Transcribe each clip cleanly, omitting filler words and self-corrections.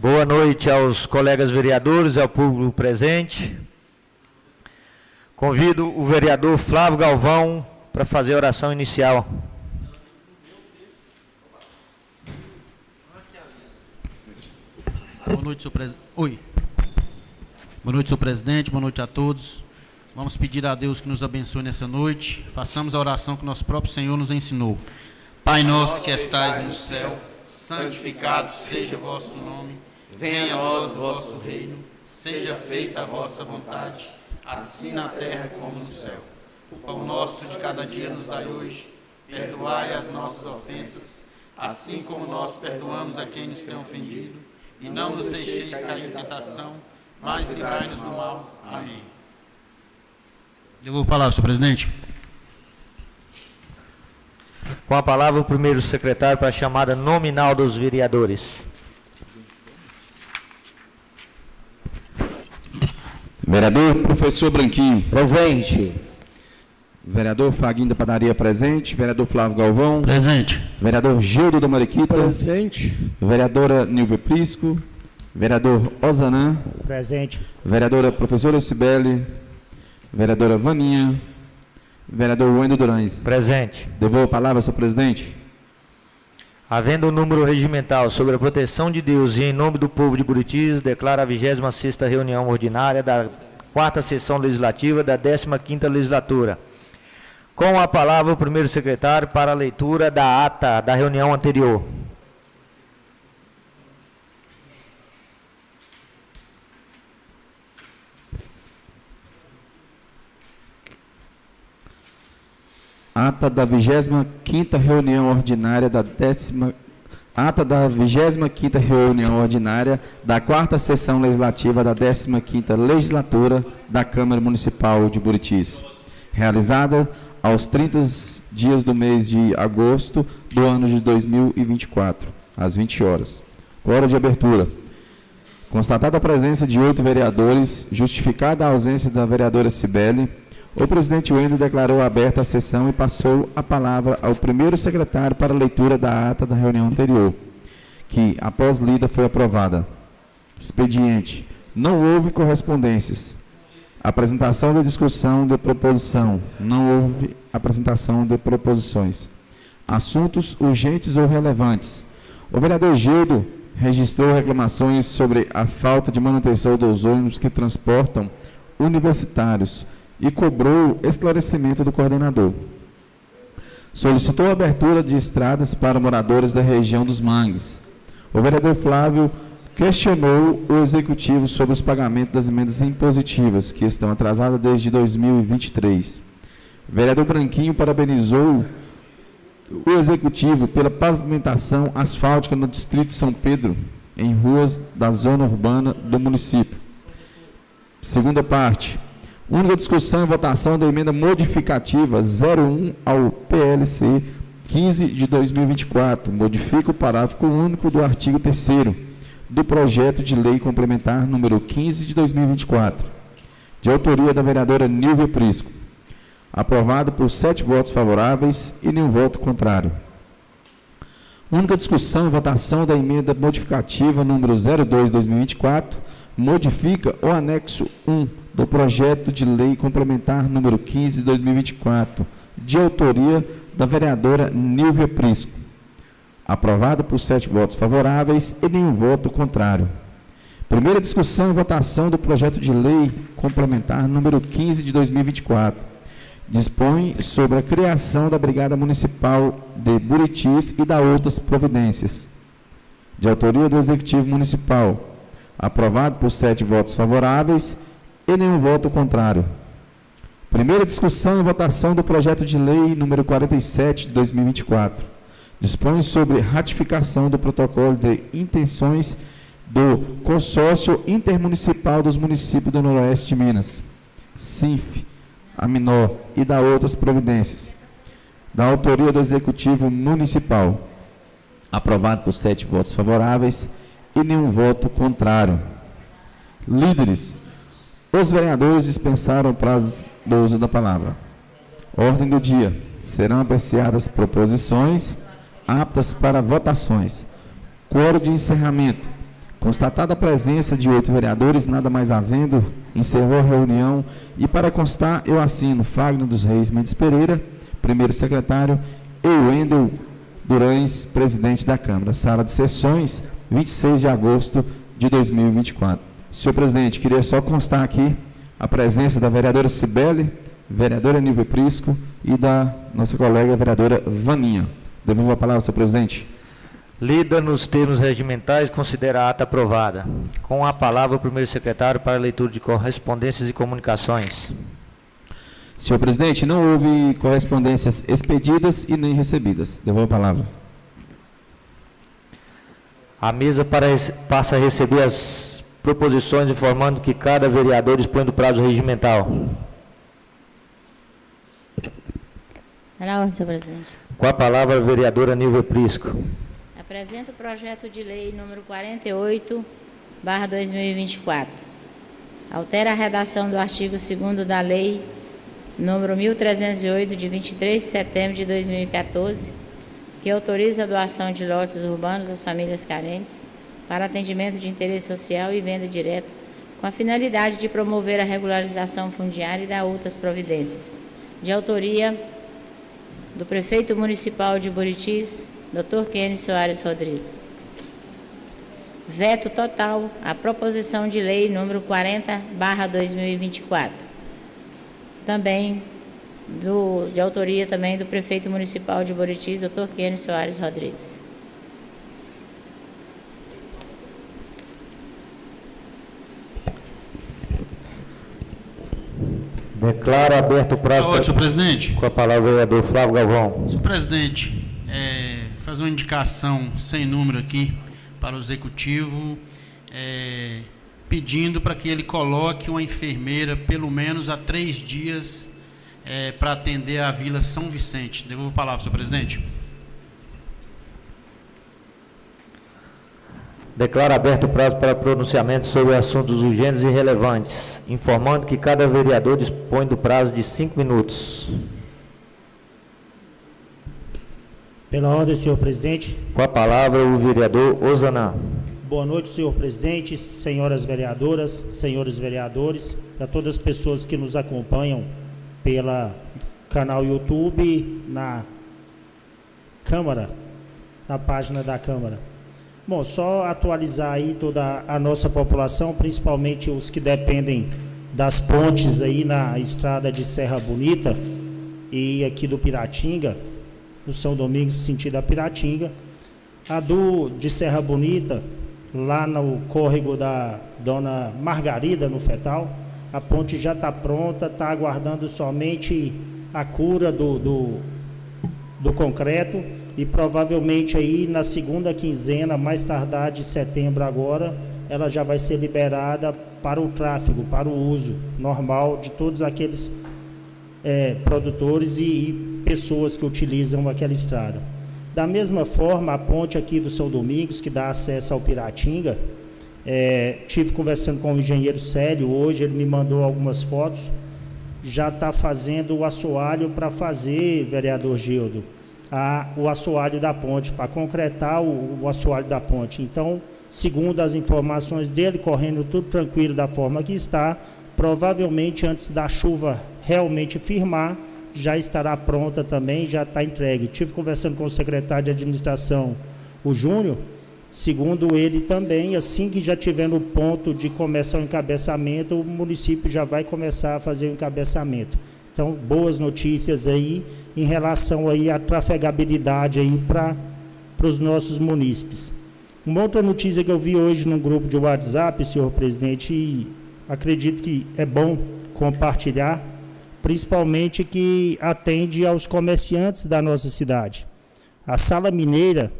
Boa noite aos colegas vereadores, ao público presente. Convido o vereador Flávio Galvão para fazer a oração inicial. Boa noite, senhor presidente. Oi. Boa noite, senhor presidente. Boa noite a todos. Vamos pedir a Deus que nos abençoe nessa noite. Façamos a oração que nosso próprio Senhor nos ensinou. Pai nosso que estais no céu, santificado seja o vosso nome. Venha a nós o vosso reino. Seja feita a vossa vontade, assim na terra como no céu. O pão nosso de cada dia nos dai hoje. Perdoai as nossas ofensas, assim como nós perdoamos a quem nos tem ofendido. E não nos deixeis cair em tentação, mas livrai-nos do mal. Amém. Devolvo a palavra, senhor presidente. Com a palavra, o primeiro secretário para a chamada nominal dos vereadores. Vereador Professor Branquinho. Presente. Vereador Faguinho da Padaria, presente. Vereador Flávio Galvão. Presente. Vereador Gildo da Mariquita. Presente. Vereadora Nilva Prisco. Vereador Osanã. Presente. Vereadora Professora Cibele. Vereadora Vaninha. Vereador Wendel Durães. Presente. Devolvo a palavra, senhor presidente. Havendo o número regimental sobre a proteção de Deus e em nome do povo de Buritis, declaro a 26ª reunião ordinária da 4ª sessão legislativa da 15ª legislatura. Com a palavra, o primeiro secretário para a leitura da ata da reunião anterior. Ata da 25ª reunião ordinária da 25ª reunião ordinária da 4ª sessão legislativa da 15ª legislatura da Câmara Municipal de Buritis, realizada aos 30 dias do mês de agosto do ano de 2024, às 20 horas. Hora de abertura. Constatada a presença de 8 vereadores, justificada a ausência da vereadora Cibele, o presidente Wendel declarou aberta a sessão e passou a palavra ao primeiro secretário para a leitura da ata da reunião anterior, que, após lida, foi aprovada. Expediente. Não houve correspondências. Apresentação da discussão de proposição. Não houve apresentação de proposições. Assuntos urgentes ou relevantes. O vereador Gildo registrou reclamações sobre a falta de manutenção dos ônibus que transportam universitários e cobrou esclarecimento do coordenador. Solicitou a abertura de estradas para moradores da região dos Mangues. O vereador Flávio questionou o executivo sobre os pagamentos das emendas impositivas, que estão atrasadas desde 2023. O vereador Branquinho parabenizou o executivo pela pavimentação asfáltica no distrito de São Pedro, em ruas da zona urbana do município. Segunda parte. Única discussão e votação da emenda modificativa 01 ao PLC 15 de 2024. Modifica o parágrafo único do artigo 3º do projeto de lei complementar número 15 de 2024, de autoria da vereadora Nilva Prisco. Aprovado por 7 votos favoráveis e nenhum voto contrário. Única discussão e votação da emenda modificativa número 02/2024. Modifica o anexo 1 do projeto de lei complementar número 15 de 2024, de autoria da vereadora Nilva Prisco. Aprovado por 7 votos favoráveis e nenhum voto contrário. Primeira discussão e votação do projeto de lei complementar número 15 de 2024. Dispõe sobre a criação da Brigada Municipal de Buritis e da outras providências. De autoria do Executivo Municipal. Aprovado por 7 votos favoráveis e nenhum voto contrário. Primeira discussão e votação do projeto de lei número 47 de 2024. Dispõe sobre ratificação do protocolo de intenções do Consórcio Intermunicipal dos Municípios do Noroeste de Minas, SINF, AMINOR e da outras providências. Da autoria do Executivo Municipal. Aprovado por 7 votos favoráveis e nenhum voto contrário. Líderes. Os vereadores dispensaram o prazo do uso da palavra. Ordem do dia. Serão apreciadas proposições aptas para votações. Quórum de encerramento. Constatada a presença de 8 vereadores, nada mais havendo, encerrou a reunião e, para constar, eu assino Fagner dos Reis Mendes Pereira, primeiro secretário, e Wendel Durães, presidente da Câmara. Sala de sessões, 26 de agosto de 2024. Senhor presidente, queria só constar aqui a presença da vereadora Cibele, vereadora Nívia Prisco e da nossa colega vereadora Vaninha. Devolvo a palavra, senhor presidente. Lida nos termos regimentais, considera a ata aprovada. Com a palavra, o primeiro secretário para a leitura de correspondências e comunicações. Senhor presidente, não houve correspondências expedidas e nem recebidas. Devolvo a palavra. A mesa passa a receber as proposições, informando que cada vereador dispõe do prazo regimental. Na ordem, senhor presidente. Com a palavra, a vereadora Nívia Prisco. Apresento o projeto de lei número 48/2024. Altera a redação do artigo 2º da lei número 1308, de 23 de setembro de 2014, que autoriza a doação de lotes urbanos às famílias carentes para atendimento de interesse social e venda direta, com a finalidade de promover a regularização fundiária e dar outras providências. De autoria do prefeito municipal de Buritis, Dr. Kênio Soares Rodrigues. Veto total à proposição de lei número 40/2024. Também de autoria também do prefeito municipal de Buritis, Dr. Kênio Soares Rodrigues. Declaro aberto o prazo. Senhor presidente. Com a palavra, o vereador Flávio Galvão. Senhor presidente, fazer uma indicação sem número aqui para o executivo, pedindo para que ele coloque uma enfermeira pelo menos há 3 dias para atender a Vila São Vicente. Devolvo a palavra, senhor presidente. Declaro aberto o prazo para pronunciamento sobre assuntos urgentes e relevantes, informando que cada vereador dispõe do prazo de 5 minutos. Pela ordem, senhor presidente. Com a palavra, o vereador Ozanam. Boa noite, senhor presidente, senhoras vereadoras, senhores vereadores, e a todas as pessoas que nos acompanham pela canal YouTube, na Câmara, na página da Câmara. Bom, só atualizar aí toda a nossa população, principalmente os que dependem das pontes aí na estrada de Serra Bonita e aqui do Piratinga, no São Domingos, sentido a Piratinga. A de Serra Bonita, lá no córrego da Dona Margarida, no Fetal, a ponte já está pronta, está aguardando somente a cura do concreto, e provavelmente aí na segunda quinzena, mais tardar de setembro agora, ela já vai ser liberada para o tráfego, para o uso normal de todos aqueles produtores e pessoas que utilizam aquela estrada. Da mesma forma, a ponte aqui do São Domingos, que dá acesso ao Piratinga, tive conversando com o engenheiro Célio hoje, ele me mandou algumas fotos, já está fazendo o assoalho para fazer, vereador Gildo, o assoalho da ponte, para concretar o assoalho da ponte. Então, segundo as informações dele, correndo tudo tranquilo da forma que está, provavelmente antes da chuva realmente firmar, já estará pronta também, já está entregue. Tive conversando com o secretário de administração, o Júnior, segundo ele também, assim que já tiver no ponto de começar o encabeçamento, o município já vai começar a fazer o encabeçamento. Então, boas notícias aí em relação aí à trafegabilidade aí para os nossos munícipes. Uma outra notícia que eu vi hoje num grupo de WhatsApp, senhor presidente, e acredito que é bom compartilhar, principalmente que atende aos comerciantes da nossa cidade. A Sala Mineira,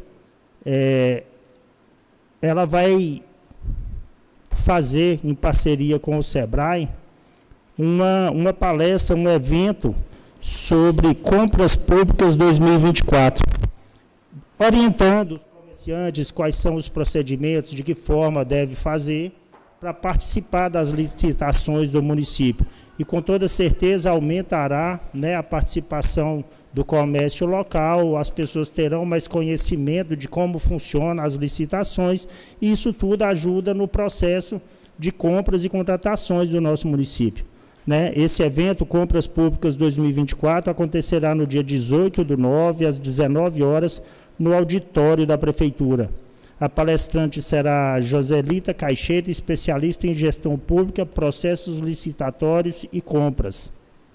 ela vai fazer, em parceria com o SEBRAE, uma palestra, um evento sobre compras públicas 2024, orientando os comerciantes quais são os procedimentos, de que forma deve fazer para participar das licitações do município. E com toda certeza aumentará, né, a participação do comércio local, as pessoas terão mais conhecimento de como funcionam as licitações, e isso tudo ajuda no processo de compras e contratações do nosso município. Né? Esse evento, Compras Públicas 2024, acontecerá no dia 18/9, às 19 horas, no auditório da Prefeitura. A palestrante será Joselita Caixeta, especialista em gestão pública, processos licitatórios e compras.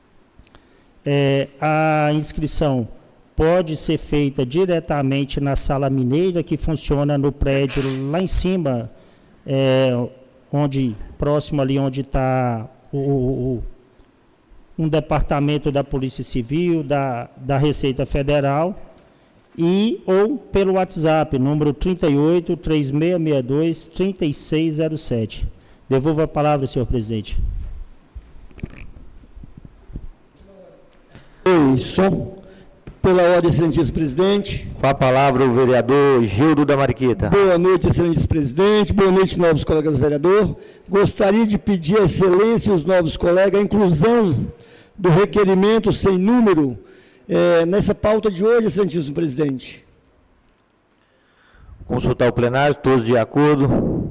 A inscrição pode ser feita diretamente na Sala Mineira, que funciona no prédio lá em cima, próximo ali onde está um departamento da Polícia Civil, da Receita Federal, ou pelo WhatsApp, número 38-3662-3607. Devolvo a palavra, senhor presidente. Som. Pela ordem, excelentíssimo presidente. Com a palavra o vereador Gildo da Mariquita. Boa noite, excelentíssimo presidente. Boa noite, nobres colegas vereador. Gostaria de pedir à excelência e os nobres colegas a inclusão do requerimento sem número nessa pauta de hoje, excelentíssimo presidente. Consultar o plenário, todos de acordo.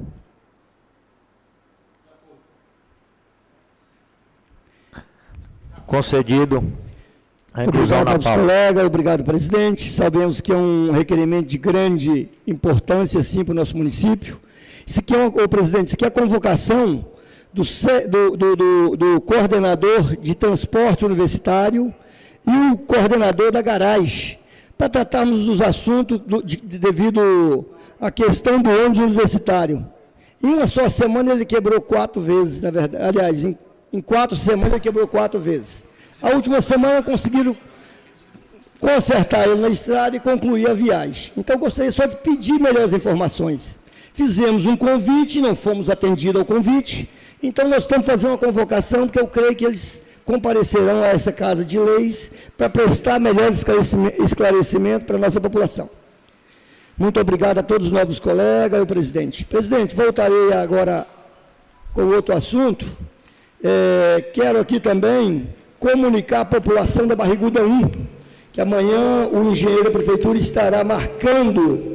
Concedido. Obrigado, nobres colegas. Obrigado, presidente. Sabemos que é um requerimento de grande importância, sim, para o nosso município. Isso aqui presidente, isso aqui é a convocação do coordenador de transporte universitário e o coordenador da garagem, para tratarmos dos assuntos devido à questão do ônibus universitário. Em uma só semana ele quebrou 4 vezes, na verdade. Aliás, em 4 semanas ele quebrou 4 vezes. A última semana conseguiram consertar ele na estrada e concluir a viagem. Então, gostaria só de pedir melhores informações. Fizemos um convite, não fomos atendidos ao convite, então nós estamos fazendo uma convocação, porque eu creio que eles comparecerão a essa Casa de Leis para prestar melhor esclarecimento para a nossa população. Muito obrigado a todos os novos colegas e o presidente. Presidente, voltarei agora com outro assunto. Quero aqui também comunicar à população da Barriguda 1, que amanhã o engenheiro da prefeitura estará marcando,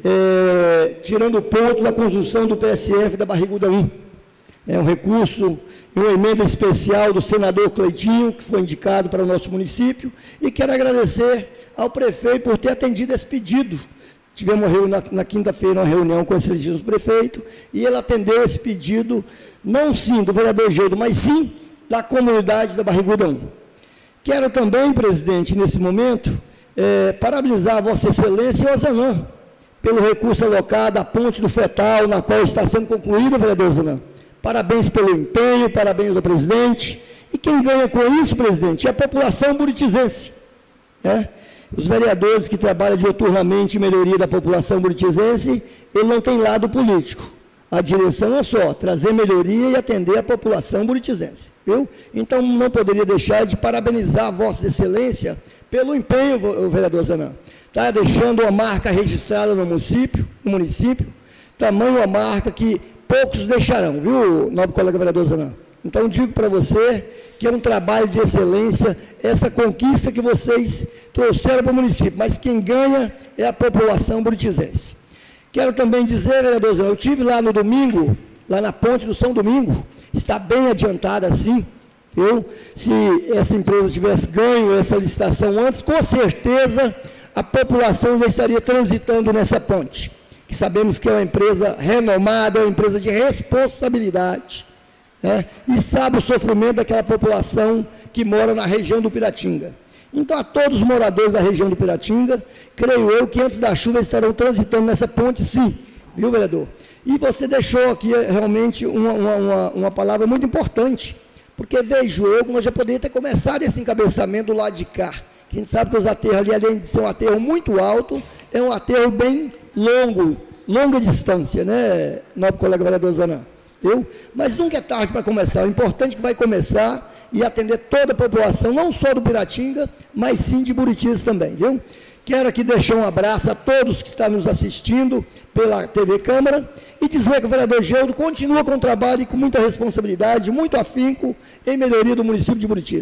tirando ponto da construção do PSF da Barriguda 1. É um recurso e uma emenda especial do senador Cleitinho, que foi indicado para o nosso município, e quero agradecer ao prefeito por ter atendido esse pedido. Tivemos na quinta-feira uma reunião com o excelentíssimo prefeito, e ele atendeu esse pedido, não sim do vereador Gildo, mas sim da comunidade da Barriguda 1. Quero também, presidente, nesse momento, parabenizar a Vossa Excelência e o Zanã pelo recurso alocado à ponte do Fetal, na qual está sendo concluída, vereador Zanã. Parabéns pelo empenho, parabéns ao presidente. E quem ganha com isso, presidente, é a população buritizense. Os vereadores que trabalham diuturnamente em melhoria da população buritizense, ele não tem lado político. A direção é só trazer melhoria e atender a população buritizense, viu? Então, não poderia deixar de parabenizar a Vossa Excelência pelo empenho, vereador Zanã. Está deixando uma marca registrada no município, tamanho a marca que poucos deixarão, viu, nobre colega vereador Zanã? Então, digo para você que é um trabalho de excelência, essa conquista que vocês trouxeram para o município, mas quem ganha é a população buritizense. Quero também dizer, vereador Zanã, eu estive lá no domingo, lá na ponte do São Domingo, está bem adiantada assim, viu? Se essa empresa tivesse ganho essa licitação antes, com certeza a população já estaria transitando nessa ponte, que sabemos que é uma empresa renomada, é uma empresa de responsabilidade, e sabe o sofrimento daquela população que mora na região do Piratinga. Então, a todos os moradores da região do Piratinga, creio eu que antes da chuva estarão transitando nessa ponte, sim, viu, vereador? E você deixou aqui realmente uma palavra muito importante, porque vejo eu que nós já poderíamos ter começado esse encabeçamento do lado de cá. A gente sabe que os aterros ali, além de ser um aterro muito alto, é um aterro bem longa distância, né, nobre colega vereador Zanã? Viu? Mas nunca é tarde para começar. O importante é que vai começar e atender toda a população, não só do Piratinga, mas sim de Buritis também, viu? Quero aqui deixar um abraço a todos que estão nos assistindo pela TV Câmara e dizer que o vereador Gildo continua com o trabalho e com muita responsabilidade, muito afinco em melhoria do município de Buritis.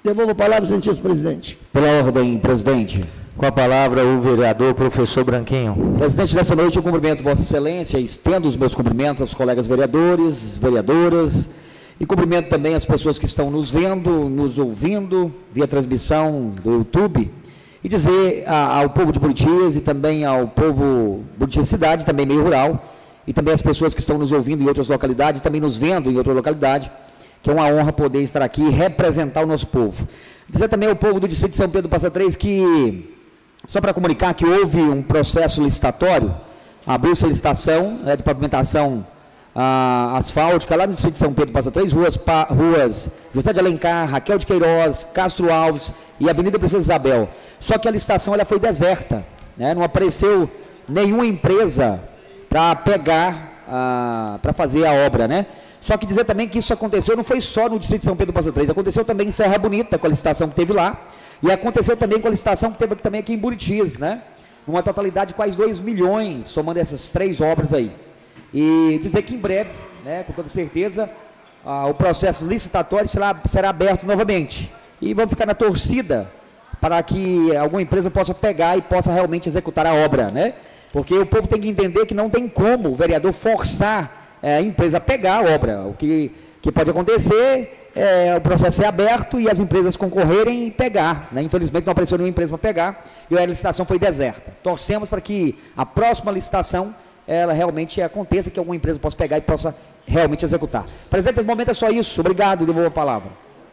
Devolvo a palavra, excelentíssimo presidente. Pela ordem, presidente. Com a palavra, o vereador professor Branquinho. Presidente, nessa noite eu cumprimento Vossa Excelência, estendo os meus cumprimentos aos colegas vereadores, vereadoras, e cumprimento também as pessoas que estão nos vendo, nos ouvindo, via transmissão do YouTube, e dizer ao povo de Buritis e também ao povo Buritis cidade, também meio rural, e também as pessoas que estão nos ouvindo em outras localidades, também nos vendo em outra localidade, que é uma honra poder estar aqui e representar o nosso povo. Dizer também ao povo do Distrito de São Pedro do Passa Três que, só para comunicar que houve um processo licitatório, abriu-se a licitação de pavimentação asfáltica lá no Distrito de São Pedro do Passa Três, ruas José de Alencar, Raquel de Queiroz, Castro Alves e Avenida Princesa Isabel. Só que a licitação ela foi deserta, né? Não apareceu nenhuma empresa para pegar, para fazer a obra, né? Só que dizer também que isso aconteceu, não foi só no Distrito de São Pedro do Passa Três, aconteceu também em Serra Bonita, com a licitação que teve lá, e aconteceu também com a licitação que teve também aqui em Buritis, né? Uma totalidade de quase 2 milhões, somando essas 3 obras aí. E dizer que em breve, né, com toda certeza, o processo licitatório será aberto novamente. E vamos ficar na torcida para que alguma empresa possa pegar e possa realmente executar a obra, né? Porque o povo tem que entender que não tem como o vereador forçar a empresa a pegar a obra. O que pode acontecer é o processo ser aberto e as empresas concorrerem e pegar, né? Infelizmente não apareceu nenhuma empresa para pegar e a licitação foi deserta. Torcemos para que a próxima licitação ela realmente aconteça, que alguma empresa possa pegar e possa realmente executar. Presidente, nesse momento é só isso. Obrigado, devolvo a palavra.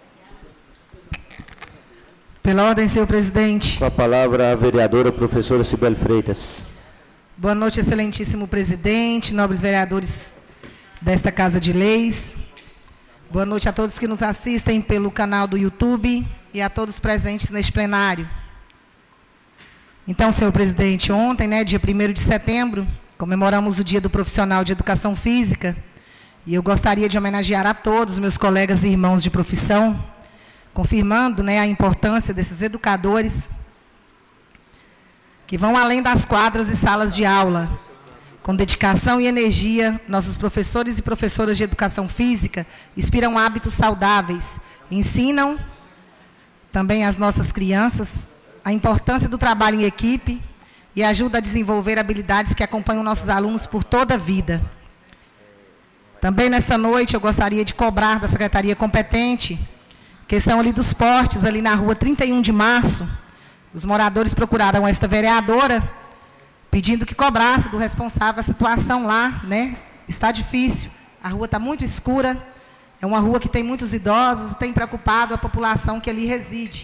Pela ordem, senhor presidente. Com a palavra, a vereadora professora Cibele Freitas. Boa noite, excelentíssimo presidente, nobres vereadores desta Casa de Leis. Boa noite a todos que nos assistem pelo canal do YouTube e a todos presentes neste plenário. Então, senhor presidente, ontem, né, dia 1º de setembro, comemoramos o Dia do Profissional de Educação Física e eu gostaria de homenagear a todos os meus colegas e irmãos de profissão, confirmando, né, a importância desses educadores que vão além das quadras e salas de aula. Com dedicação e energia, nossos professores e professoras de educação física inspiram hábitos saudáveis, ensinam também às nossas crianças a importância do trabalho em equipe e ajuda a desenvolver habilidades que acompanham nossos alunos por toda a vida. Também nesta noite eu gostaria de cobrar da secretaria competente, questão ali dos portes, ali na rua 31 de março, os moradores procuraram esta vereadora, pedindo que cobrasse do responsável a situação lá, né? Está difícil, a rua está muito escura, é uma rua que tem muitos idosos, tem preocupado a população que ali reside.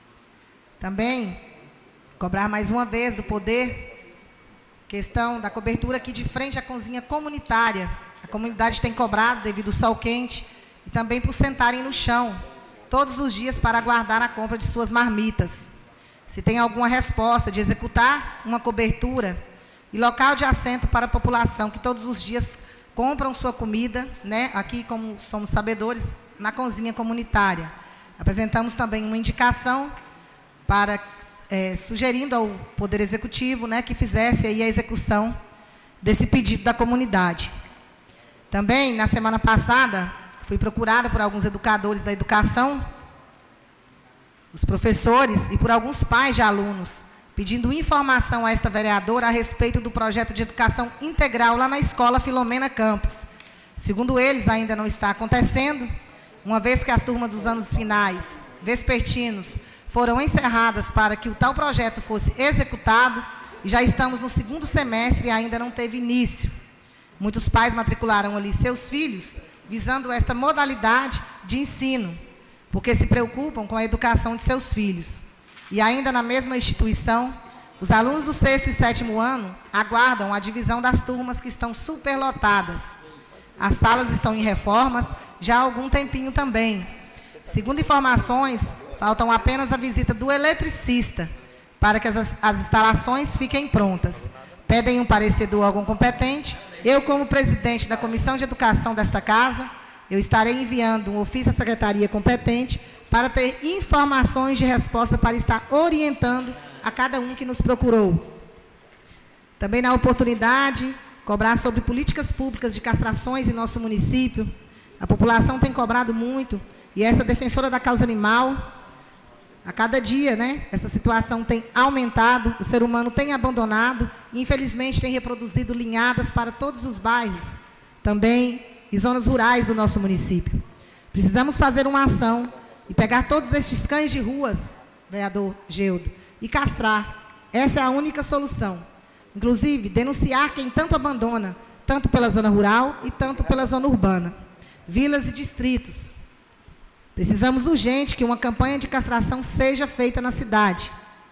Também cobrar mais uma vez do poder, questão da cobertura aqui de frente à cozinha comunitária. A comunidade tem cobrado devido ao sol quente e também por sentarem no chão todos os dias para aguardar a compra de suas marmitas. Se tem alguma resposta de executar uma cobertura e local de assento para a população que todos os dias compram sua comida, né? Aqui, como somos sabedores, na cozinha comunitária. Apresentamos também uma indicação para sugerindo ao Poder Executivo, né, que fizesse aí a execução desse pedido da comunidade. Também, na semana passada, fui procurada por alguns educadores da educação, os professores e por alguns pais de alunos, pedindo informação a esta vereadora a respeito do projeto de educação integral lá na Escola Filomena Campos. Segundo eles, ainda não está acontecendo, uma vez que as turmas dos anos finais, vespertinos, foram encerradas para que o tal projeto fosse executado, e já estamos no 2º semestre e ainda não teve início. Muitos pais matricularam ali seus filhos, visando esta modalidade de ensino, porque se preocupam com a educação de seus filhos. E ainda na mesma instituição, os alunos do 6º e 7º ano aguardam a divisão das turmas que estão superlotadas. As salas estão em reformas já há algum tempinho também. Segundo informações, faltam apenas a visita do eletricista para que as instalações fiquem prontas. Pedem um parecer do órgão competente. Eu, como presidente da Comissão de Educação desta casa, eu estarei enviando um ofício à secretaria competente para ter informações de resposta para estar orientando a cada um que nos procurou. Também na oportunidade, cobrar sobre políticas públicas de castrações em nosso município. A população tem cobrado muito, e essa defensora da causa animal A cada dia, né, essa situação tem aumentado, o ser humano tem abandonado e, infelizmente, tem reproduzido linhadas para todos os bairros, também e zonas rurais do nosso município. Precisamos fazer uma ação e pegar todos estes cães de ruas, vereador Geudo, e castrar. Essa é a única solução. Inclusive, denunciar quem tanto abandona, tanto pela zona rural e tanto pela zona urbana, vilas e distritos. Precisamos urgente que uma campanha de castração seja feita na cidade.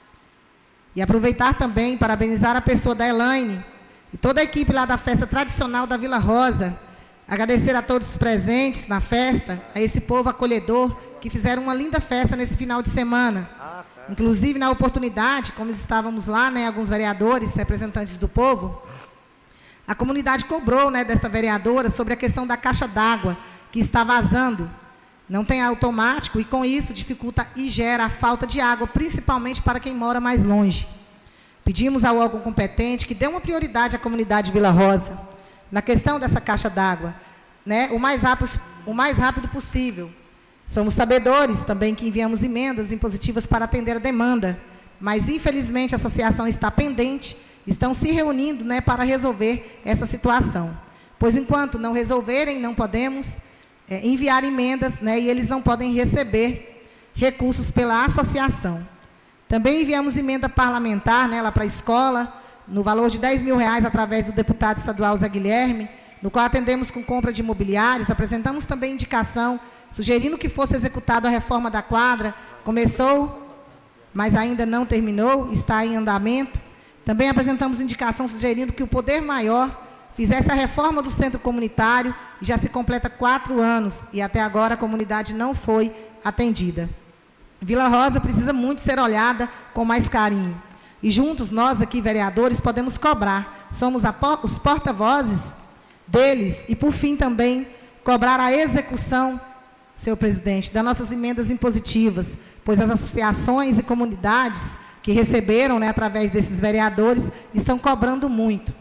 E aproveitar também, parabenizar a pessoa da Elaine e toda a equipe lá da festa tradicional da Vila Rosa. Agradecer a todos os presentes na festa, a esse povo acolhedor que fizeram uma linda festa nesse final de semana. Inclusive, na oportunidade, como estávamos lá, né, alguns vereadores, representantes do povo, a comunidade cobrou, né, dessa vereadora sobre a questão da caixa d'água que está vazando. Não tem automático e, com isso, dificulta e gera a falta de água, principalmente para quem mora mais longe. Pedimos ao órgão competente que dê uma prioridade à comunidade Vila Rosa na questão dessa caixa d'água, né, o mais rápido possível. Somos sabedores também que enviamos emendas impositivas para atender a demanda, mas, infelizmente, a associação está pendente, estão se reunindo, né, para resolver essa situação. Pois, enquanto não resolverem, não podemos enviar emendas, né, e eles não podem receber recursos pela associação. Também enviamos emenda parlamentar, né, lá para a escola, no valor de R$10 mil, através do deputado estadual Zé Guilherme, no qual atendemos com compra de imobiliários, apresentamos também indicação, sugerindo que fosse executada a reforma da quadra, começou, mas ainda não terminou, está em andamento. Também apresentamos indicação sugerindo que o Poder Maior fizesse a reforma do centro comunitário, e já se completa 4 anos, e até agora a comunidade não foi atendida. Vila Rosa precisa muito ser olhada com mais carinho. E juntos, nós aqui, vereadores, podemos cobrar. Somos os porta-vozes deles. E, por fim, também, cobrar a execução, senhor presidente, das nossas emendas impositivas, pois as associações e comunidades que receberam, né, através desses vereadores, estão cobrando muito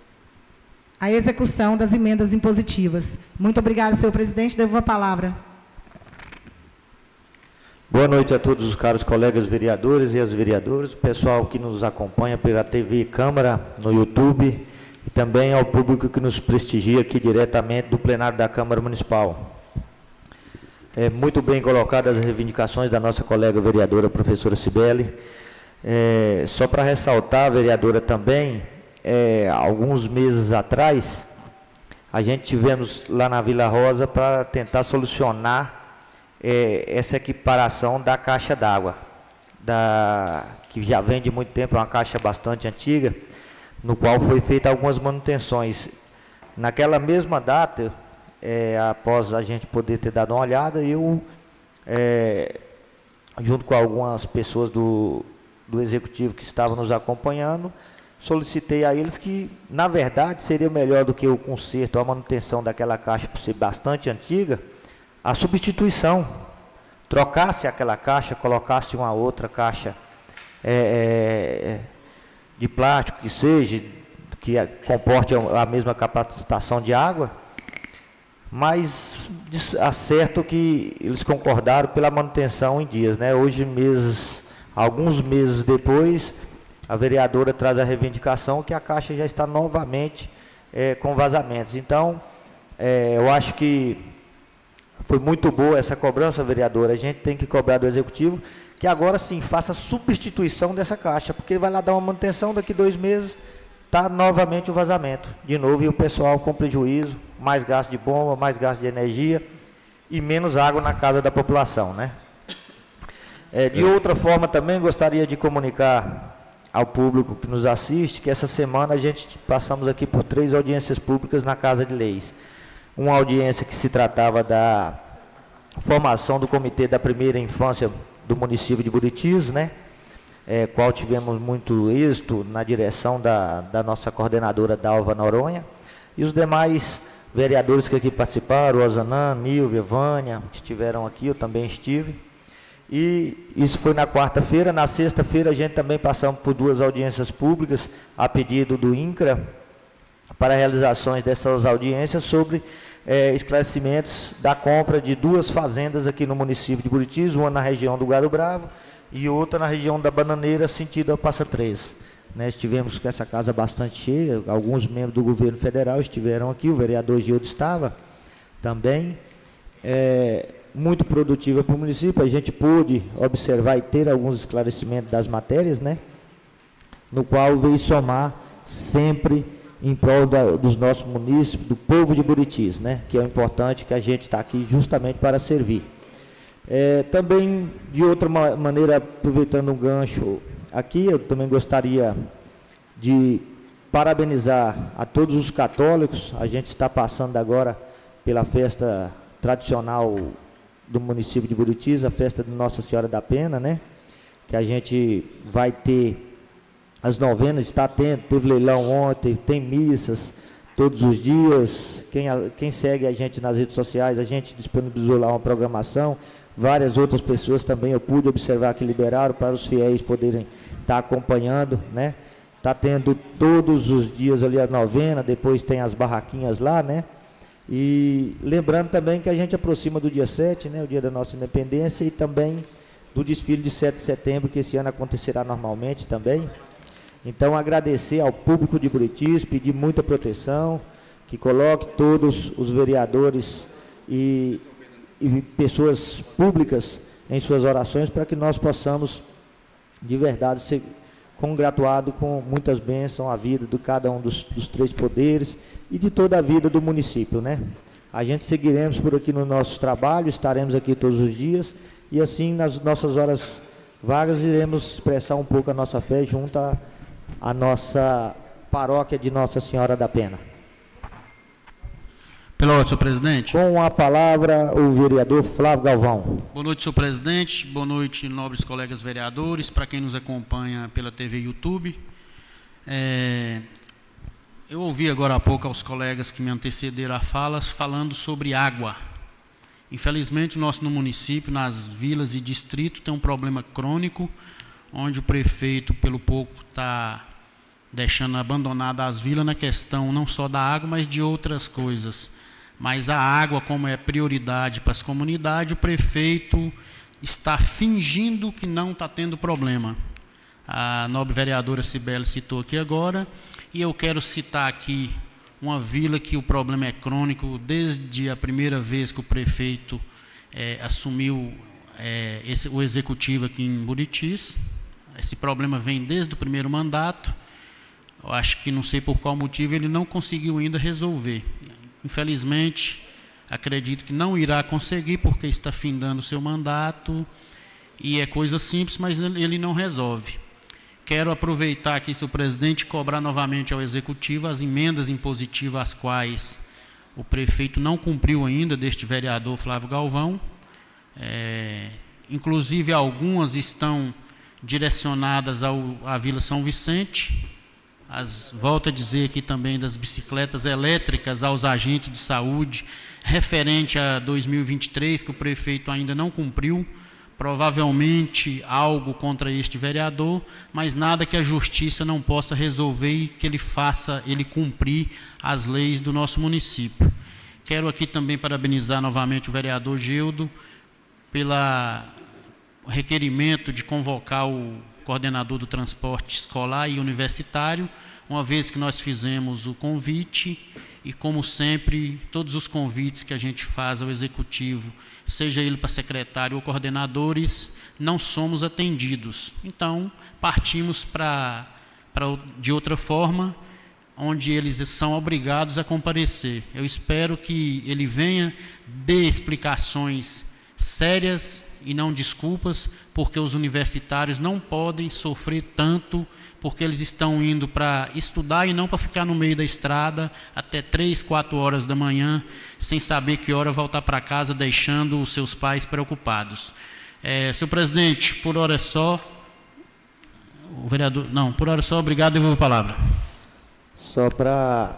a execução das emendas impositivas. Muito obrigada, senhor presidente. Devolvo a palavra. Boa noite a todos os caros colegas vereadores e as vereadoras, o pessoal que nos acompanha pela TV e Câmara, no YouTube, e também ao público que nos prestigia aqui diretamente do plenário da Câmara Municipal. Muito bem colocadas as reivindicações da nossa colega vereadora, professora Cibele. Só para ressaltar, vereadora, também, alguns meses atrás, a gente tivemos lá na Vila Rosa para tentar solucionar essa equiparação da caixa d'água, que já vem de muito tempo, é uma caixa bastante antiga, no qual foi feita algumas manutenções. Naquela mesma data, após a gente poder ter dado uma olhada, eu, junto com algumas pessoas do Executivo que estavam nos acompanhando, solicitei a eles que, na verdade, seria melhor do que o conserto, a manutenção daquela caixa, por ser bastante antiga, a substituição, trocasse aquela caixa, colocasse uma outra caixa de plástico, que seja, que comporte a mesma capacitação de água, mas acerto que eles concordaram pela manutenção em dias, né? Hoje, alguns meses depois, a vereadora traz a reivindicação que a caixa já está novamente com vazamentos. Então, eu acho que foi muito boa essa cobrança, vereadora. A gente tem que cobrar do Executivo que agora sim faça a substituição dessa caixa, porque vai lá dar uma manutenção, daqui 2 meses está novamente o vazamento de novo, e o pessoal com prejuízo, mais gasto de bomba, mais gasto de energia e menos água na casa da população, né? De outra forma, também gostaria de comunicar ao público que nos assiste que essa semana a gente passamos aqui por 3 audiências públicas na Casa de Leis. Uma audiência que se tratava da formação do Comitê da Primeira Infância do município de Buritis, né? Qual tivemos muito êxito na direção da nossa coordenadora Dalva Noronha, e os demais vereadores que aqui participaram, Osanã, Nilvia, Vânia, que estiveram aqui, eu também estive. E isso foi na quarta-feira. Na sexta-feira a gente também passamos por 2 audiências públicas a pedido do INCRA para realizações dessas audiências sobre esclarecimentos da compra de 2 fazendas aqui no município de Buritis, uma na região do Gado Bravo e outra na região da Bananeira, sentido a Passa Três. Né, estivemos com essa casa bastante cheia, alguns membros do governo federal estiveram aqui, o vereador Gildo estava também. Muito produtiva para o município, a gente pôde observar e ter alguns esclarecimentos das matérias, né, no qual veio somar sempre em prol dos nossos munícipes, do povo de Buritis, né, que é o importante, que a gente está aqui justamente para servir. Também, de outra maneira, aproveitando um gancho aqui, eu também gostaria de parabenizar a todos os católicos. A gente está passando agora pela festa tradicional do município de Buritis, a festa de Nossa Senhora da Pena, né? Que a gente vai ter as novenas, teve leilão ontem, tem missas todos os dias. Quem segue a gente nas redes sociais, a gente disponibilizou lá uma programação. Várias outras pessoas também eu pude observar que liberaram para os fiéis poderem estar acompanhando, né? Está tendo todos os dias ali a novena, depois tem as barraquinhas lá, né? E lembrando também que a gente aproxima do dia 7, né? O dia da nossa independência, e também do desfile de 7 de setembro, que esse ano acontecerá normalmente também. Então, agradecer ao público de Buritis, pedir muita proteção, que coloque todos os vereadores e pessoas públicas em suas orações, para que nós possamos, de verdade, ser congratuado com muitas bênçãos a vida de cada um dos três poderes e de toda a vida do município, né? A gente seguiremos por aqui no nosso trabalho, estaremos aqui todos os dias, e assim, nas nossas horas vagas, iremos expressar um pouco a nossa fé junto à nossa paróquia de Nossa Senhora da Pena. Pela ordem, senhor presidente. Com a palavra, o vereador Flávio Galvão. Boa noite, senhor presidente. Boa noite, nobres colegas vereadores, para quem nos acompanha pela TV e YouTube. Eu ouvi agora há pouco aos colegas que me antecederam a fala, falando sobre água. Infelizmente, no município, nas vilas e distritos, tem um problema crônico, onde o prefeito, pelo pouco, está deixando abandonadas as vilas na questão não só da água, mas de outras coisas. Mas a água, como é prioridade para as comunidades, o prefeito está fingindo que não está tendo problema. A nobre vereadora Cibele citou aqui agora, e eu quero citar aqui uma vila que o problema é crônico desde a primeira vez que o prefeito assumiu o executivo aqui em Buritis. Esse problema vem desde o primeiro mandato. Eu acho que, não sei por qual motivo, ele não conseguiu ainda resolver. Infelizmente, acredito que não irá conseguir, porque está findando o seu mandato, e é coisa simples, mas ele não resolve. Quero aproveitar aqui, senhor presidente, e cobrar novamente ao Executivo as emendas impositivas, as quais o prefeito não cumpriu ainda, deste vereador Flávio Galvão. Inclusive, algumas estão direcionadas à Vila São Vicente. Volto a dizer aqui também das bicicletas elétricas aos agentes de saúde, referente a 2023, que o prefeito ainda não cumpriu, provavelmente algo contra este vereador, mas nada que a justiça não possa resolver e que ele faça ele cumprir as leis do nosso município. Quero aqui também parabenizar novamente o vereador Gildo pelo requerimento de convocar o coordenador do transporte escolar e universitário, uma vez que nós fizemos o convite, e como sempre, todos os convites que a gente faz ao Executivo, seja ele para secretário ou coordenadores, não somos atendidos. Então, partimos de outra forma, onde eles são obrigados a comparecer. Eu espero que ele venha, dê explicações sérias e não desculpas, porque os universitários não podem sofrer tanto, porque eles estão indo para estudar e não para ficar no meio da estrada até 3, 4 horas da manhã, sem saber que hora voltar para casa, deixando os seus pais preocupados. Senhor presidente, por hora é só. O vereador, não, por hora é só, obrigado, devolvo a palavra. Só para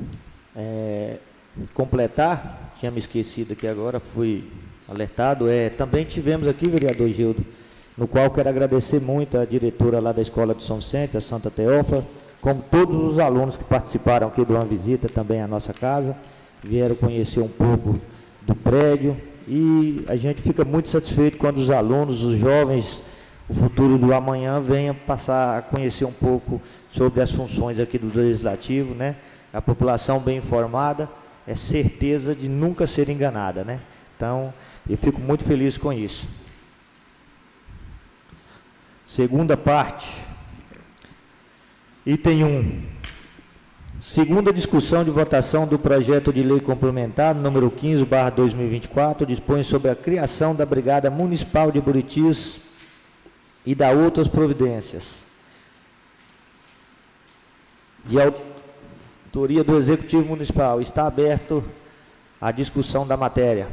completar, tinha me esquecido aqui agora, fui alertado, também tivemos aqui, vereador Gildo, no qual quero agradecer muito a diretora lá da Escola de São Vicente, a Santa Teófila, como todos os alunos que participaram aqui de uma visita também à nossa casa, vieram conhecer um pouco do prédio, e a gente fica muito satisfeito quando os alunos, os jovens, o futuro do amanhã venha passar a conhecer um pouco sobre as funções aqui do Legislativo, né? A população bem informada é certeza de nunca ser enganada, né? Então, eu fico muito feliz com isso. Segunda parte, item 1. Segunda discussão de votação do projeto de lei complementar, número 15/2024, dispõe sobre a criação da Brigada Municipal de Buritis e da outras providências. De autoria do Executivo Municipal, está aberto a discussão da matéria.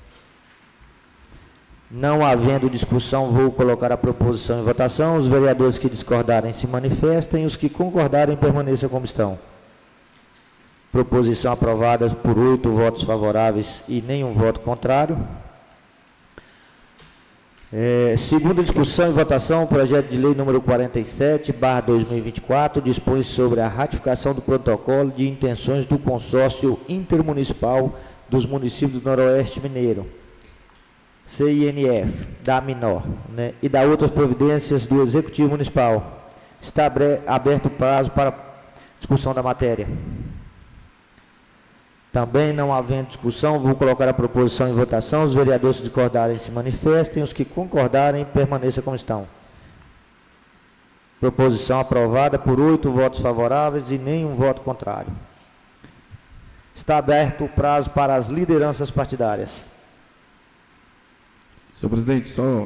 Não havendo discussão, vou colocar a proposição em votação. Os vereadores que discordarem se manifestem, os que concordarem permaneçam como estão. Proposição aprovada por 8 votos favoráveis e nenhum voto contrário. Segunda discussão e votação, projeto de lei número 47/2024, dispõe sobre a ratificação do protocolo de intenções do consórcio intermunicipal dos municípios do Noroeste Mineiro, CINF, da Minor, né, e da outras providências do Executivo Municipal. Está aberto o prazo para discussão da matéria. Também não havendo discussão, vou colocar a proposição em votação. Os vereadores que discordarem se manifestem, os que concordarem permaneçam como estão. Proposição aprovada por 8 votos favoráveis e nenhum voto contrário. Está aberto o prazo para as lideranças partidárias. Senhor presidente, só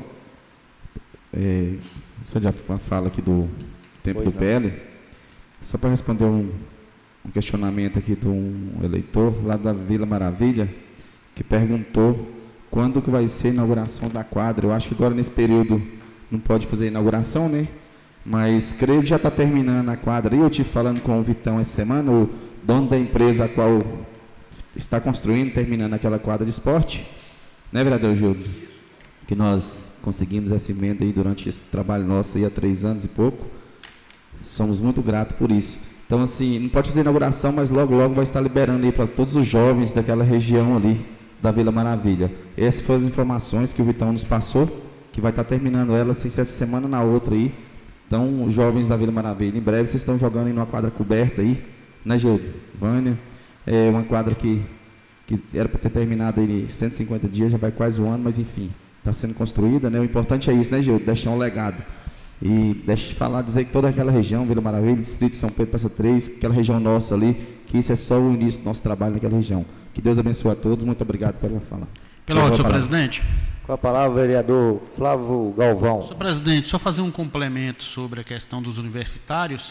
de uma fala aqui do tempo do PL, só para responder um questionamento aqui de um eleitor lá da Vila Maravilha, que perguntou quando que vai ser a inauguração da quadra. Eu acho que agora nesse período não pode fazer a inauguração, né? Mas creio que já está terminando a quadra. E eu estive falando com o Vitão essa semana, o dono da empresa a qual está construindo, terminando aquela quadra de esporte, né, vereador Gildo? Que nós conseguimos essa emenda aí durante esse trabalho nosso aí há 3 anos e pouco. Somos muito gratos por isso. Então, assim, não pode fazer inauguração, mas logo, logo vai estar liberando aí para todos os jovens daquela região ali da Vila Maravilha. Essas foram as informações que o Vitão nos passou, que vai estar terminando ela, assim, essa semana na outra aí. Então, os jovens da Vila Maravilha, em breve vocês estão jogando em uma quadra coberta aí, né, Gildo? Vânia, é uma quadra que era para ter terminado aí em 150 dias, já vai quase um ano, mas enfim, está sendo construída, né? O importante é isso, né, Gildo? Deixar um legado. E deixa eu dizer que toda aquela região, Vila Maravilha, Distrito de São Pedro, Praça 3, aquela região nossa ali, que isso é só o início do nosso trabalho naquela região. Que Deus abençoe a todos, muito obrigado pela fala. Pela ordem, senhor presidente. Com a palavra, vereador Flávio Galvão. Senhor presidente, só fazer um complemento sobre a questão dos universitários.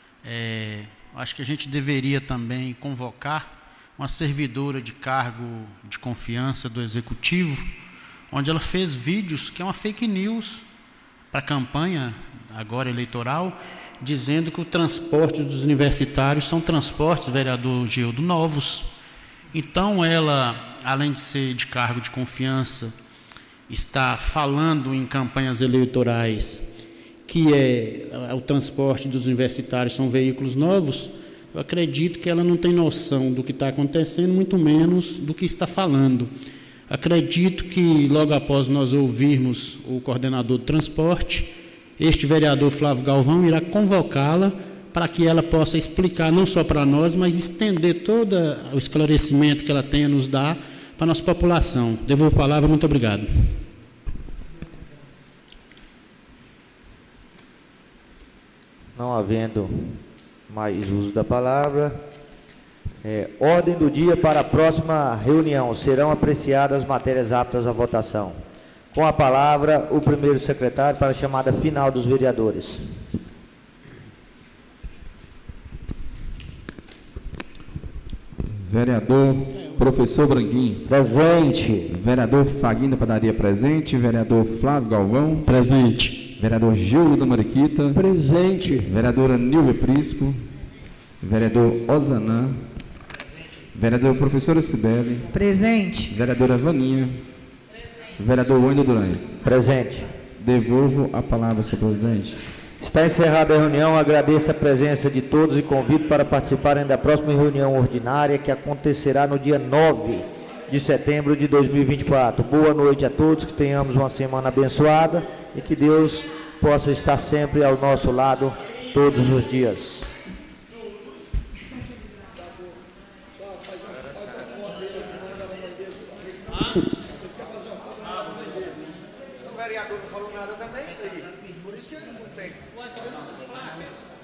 Acho que a gente deveria também convocar uma servidora de cargo de confiança do Executivo, onde ela fez vídeos que é uma fake news para a campanha agora eleitoral, dizendo que o transporte dos universitários são transportes, vereador Gildo, novos. Então ela, além de ser de cargo de confiança, está falando em campanhas eleitorais que o transporte dos universitários são veículos novos. Eu acredito que ela não tem noção do que está acontecendo, muito menos do que está falando. Acredito que logo após nós ouvirmos o coordenador do transporte, este vereador Flávio Galvão irá convocá-la para que ela possa explicar não só para nós, mas estender todo o esclarecimento que ela tem a nos dar para a nossa população. Devolvo a palavra, muito obrigado. Não havendo mais uso da palavra, ordem do dia para a próxima reunião. Serão apreciadas matérias aptas à votação. Com a palavra, o primeiro secretário para a chamada final dos vereadores. Vereador Professor Branquinho. Presente. Vereador Faguinho da Padaria, presente. Vereador Flávio Galvão. Presente. Vereador Gildo da Mariquita. Presente. Vereadora Nilva Prisco. Vereador Osanã. Vereador Professora Cibele. Presente. Vereadora Vaninha. Vereador Wendel Durães. Presente. Devolvo a palavra, senhor presidente. Está encerrada a reunião. Agradeço a presença de todos e convido para participarem da próxima reunião ordinária, que acontecerá no dia 9 de setembro de 2024. Boa noite a todos, que tenhamos uma semana abençoada e que Deus possa estar sempre ao nosso lado todos os dias. O vereador não falou nada também?